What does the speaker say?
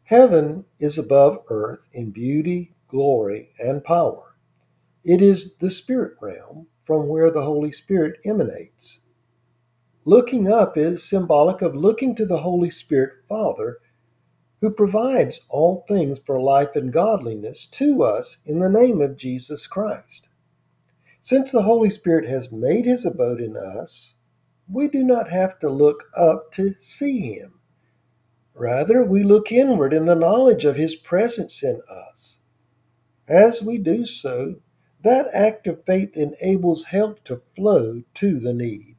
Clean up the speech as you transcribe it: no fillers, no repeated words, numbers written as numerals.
Heaven is above earth in beauty, glory, and power. It is the spirit realm from where the Holy Spirit emanates. Looking up is symbolic of looking to the Holy Spirit Father, who provides all things for life and godliness to us in the name of Jesus Christ. Since the Holy Spirit has made his abode in us, we do not have to look up to see him. Rather, we look inward in the knowledge of his presence in us. As we do so, that act of faith enables help to flow to the needy.